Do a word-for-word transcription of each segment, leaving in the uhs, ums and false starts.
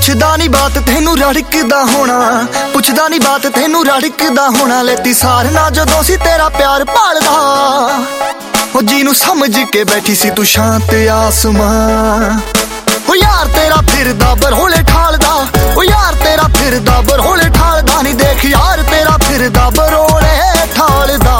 ਪੁੱਛਦਾ ਨਹੀਂ ਬਾਤ ਤੈਨੂੰ ਰੜਕਦਾ ਹੋਣਾ, ਪੁੱਛਦਾ ਨਹੀਂ ਬਾਤ ਤੈਨੂੰ ਰੜਕਦਾ ਹੋਣਾ। ਲੈਤੀ ਸਾਰ ਨਾ ਜਦੋਂ ਸੀ ਤੇਰਾ ਪਿਆਰ ਭਾਲਦਾ, ਉਹ ਜਿਹਨੂੰ ਸਮਝ ਕੇ ਬੈਠੀ ਸੀ ਤੂੰ ਸ਼ਾਂਤ ਆਸਮਾਂ। ਉਹ ਯਾਰ ਤੇਰਾ ਫਿਰਦਾ ਬਰੋਲੇ ਠਾਲਦਾ, ਉਹ ਯਾਰ ਤੇਰਾ ਫਿਰਦਾ ਬਰੋਲੇ ਠਾਲਦਾ। ਨਹੀਂ ਦੇਖ ਯਾਰ ਤੇਰਾ ਫਿਰਦਾ ਬਰੋਲੇ ਠਾਲਦਾ।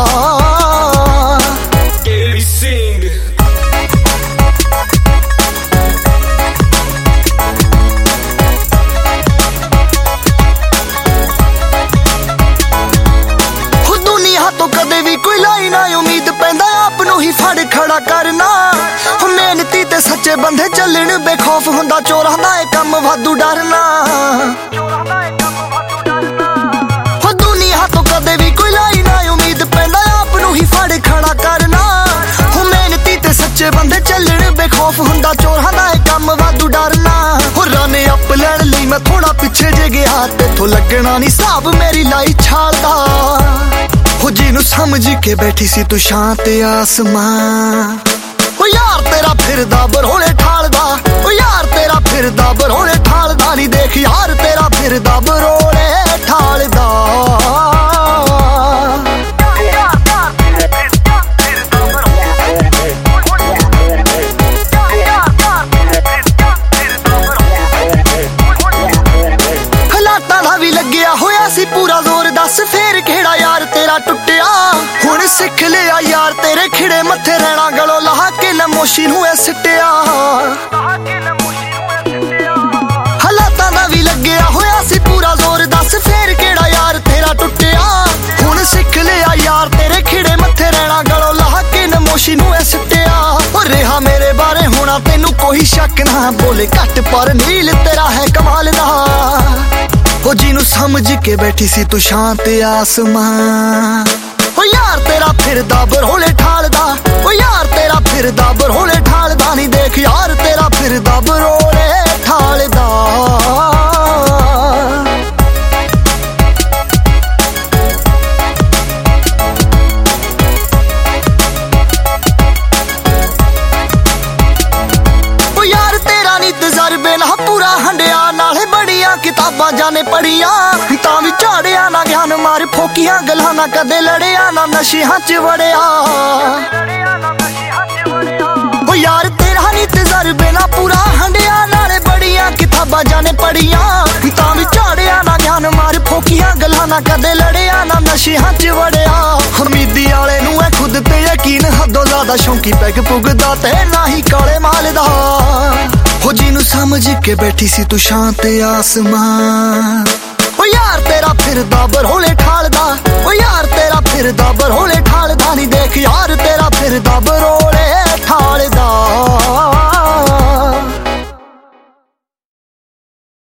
ਤੋਂ ਕਦੇ ਵੀ ਕੋਈ ਲਾਈ ਨਾ ਉਮੀਦ ਪੈਂਦਾ ਆਪ ਨੂੰ ਹੀ ਫੜ ਖੜਾ ਕਰਨਾ। ਮਿਹਨਤੀ ਤੇ ਸੱਚੇ ਬੰਦੇ ਚੱਲਣ ਬੇਖੌਫ ਹੁੰਦਾ ਚੋਰਾਂ ਦਾ ਇਹ ਕੰਮ ਵਾਧੂ ਡਰਨਾ। ਹੋ ਦੁਨੀਆ ਤੋਂ ਕਦੇ ਵੀ ਕੋਈ ਲਾਈ ਨਾ ਉਮੀਦ ਪੈਂਦਾ ਆਪ ਨੂੰ ਹੀ ਫੜ ਖੜਾ ਕਰਨਾ। ਹੋ ਮਿਹਨਤੀ ਤੇ ਸੱਚੇ ਬੰਦੇ ਚੱਲਣ ਬੇਖੌਫ ਹੁੰਦਾ ਚੋਰਾਂ ਦਾ ਇਹ ਕੰਮ ਵਾਧੂ ਡਰਨਾ। ਹੋ ਰਨ ਅਪ ਲੈਣ ਲਈ ਮੈਂ ਥੋੜਾ ਪਿੱਛੇ ਜੇ ਗਿਆ, ਤੇਥੋਂ ਲੱਗਣਾ ਨਹੀਂ ਹਿਸਾਬ ਮੇਰੀ ਲਾਈ ਛਾਲਦਾ। ਹੋ ਜਿਹਨੂੰ ਸਮਝ ਕੇ ਬੈਠੀ ਸੀ ਤੂੰ ਸ਼ਾਂਤ ਆਸਮਾਂ। ਓ ਯਾਰ ਤੇਰਾ ਫਿਰਦਾ ਬਰੋਲੇ ਠਾਲਦਾ, ਓ ਯਾਰ ਤੇਰਾ ਫਿਰਦਾ ਬਰੋਲੇ ਠਾਲਦਾ। ਨਹੀਂ ਦੇਖ ਯਾਰ ਤੇਰਾ ਫਿਰਦਾ ਬਰੋਲੇ ਠਾਲਦਾ। ਹਾਲਾਤਾਂ ਦਾ ਵੀ ਲੱਗਿਆ ਹੋਇਆ ਸੀ ਪੂਰਾ ਜ਼ੋਰ, ਦੱਸ ਫੇਰ ਕਿਹੜਾ ਯਾਰ ਤੇਰਾ ਟੁੱਟਿਆ। ਹੁਣ ਸਿੱਖ ਲਿਆ ਯਾਰ ਤੇਰੇ ਖਿੜੇ ਮੱਥੇ ਰਹਿਣਾ, ਗਲੋਂ ਲਾਹ ਕੇ ਨਮੋਸ਼ੀ ਨੂੰ ਐ ਸਿੱਟਿਆ। ਹਾਲਾਤਾਂ ਦਾ ਵੀ ਲੱਗਿਆ ਹੋਇਆ ਸੀ ਪੂਰਾ ਜ਼ੋਰ, ਦੱਸ ਫੇਰ ਕਿਹੜਾ ਯਾਰ ਤੇਰਾ ਟੁੱਟਿਆ। ਹੁਣ ਸਿੱਖ ਲਿਆ ਯਾਰ ਤੇਰੇ ਖਿੜੇ ਮੱਥੇ ਰਹਿਣਾ, ਗਲੋਂ ਲਾਹ ਕੇ ਨਮੋਸ਼ੀ ਨੂੰ ਐ ਸਿੱਟਿਆ। ਹੋ ਰਿਹਾ ਮੇਰੇ ਬਾਰੇ ਹੋਣਾ ਤੈਨੂੰ ਕੋਈ ਸ਼ੱਕ ਨਾ, ਬੋਲੇ ਘੱਟ ਪਰ ਨੀਲ ਤੇਰਾ ਹੈ ਕਮਾਲ ਦਾ। ਉਹ ਜਿਹਨੂੰ ਸਮਝ ਕੇ ਬੈਠੀ ਸੀ ਤੂੰ ਸ਼ਾਂਤ ਆਸਮਾਂ। ਓ ਯਾਰ ਤੇਰਾ ਫਿਰਦਾ ਬਰੋਲੇ ਠਾਲਦਾ, ਓ ਯਾਰ ਤੇਰਾ ਫਿਰਦਾ ਬਰੋਲੇ ਠਾਲਦਾ। ਨਹੀਂ ਦੇਖ ਯਾਰ ਤੇਰਾ ਫਿਰਦਾ ਬਰੋਲੇ ਠਾਲਦਾ। ਓ ਯਾਰ ਤੇਰਾ ਨੀ ਤਜਰਬੇ ਨਾ ਪੂਰਾ ਹੰਡਿਆ, ਨਾਲੇ ਬੜੀਆਂ ਕਿਤਾਬਾਂ ਜਾਣੇ ਪੜੀਆਂ, ਤਾਂ ਵੀ ਝਾੜਿਆ ਨਾ ਗਿਆਨ ਮਾਰ ਫੋਕੀਆਂ ਗੱਲਾਂ ਨਾ ਕਦੇ ਲੜਿਆ ਨਾ ਨਸ਼ਿਆਂ ਚ ਵੜਿਆ। ਓ ਯਾਰ ਤੇਰਾ ਨੀ ਤਜਰਬੇ ਨਾ ਪੂਰਾ ਹੰਡਿਆ, ਨਾਲੇ ਬੜੀਆਂ ਕਿਤਾਬਾਂ ਜਾਣੇ ਪੜੀਆਂ, ਤਾਂ ਵੀ ਝਾੜਿਆ ਨਾ ਗਿਆਨ ਮਾਰ ਫੋਕੀਆਂ ਗੱਲਾਂ ਨਾ ਕਦੇ ਲੜਿਆ ਨਾ ਨਸ਼ਿਆਂ ਚ ਵੜਿਆ। ਹਮੀਦੀ ਵਾਲੇ ਨੂੰ ਐ ਖੁਦ ਤੇ ਯਕੀਨ ਹੱਦੋਂ ਜ਼ਿਆਦਾ, ਸ਼ੌਂਕੀ ਪੈਗ ਪੁੱਗਦਾ ਤੇ ਨਾ ਹੀ ਕਾਲੇ ਮਾਲ ਦਾ। ਹੋ ਜਿਹਨੂੰ ਸਮਝ ਕੇ ਬੈਠੀ ਸੀ ਤੂੰ ਸ਼ਾਂਤ ਆਸਮਾਂ। ਓ ਯਾਰ ਤੇਰਾ ਫਿਰਦਾ ਬਰੋਲੇ ਠਾਲਦਾ, ਓ ਯਾਰ ਤੇਰਾ ਫਿਰਦਾ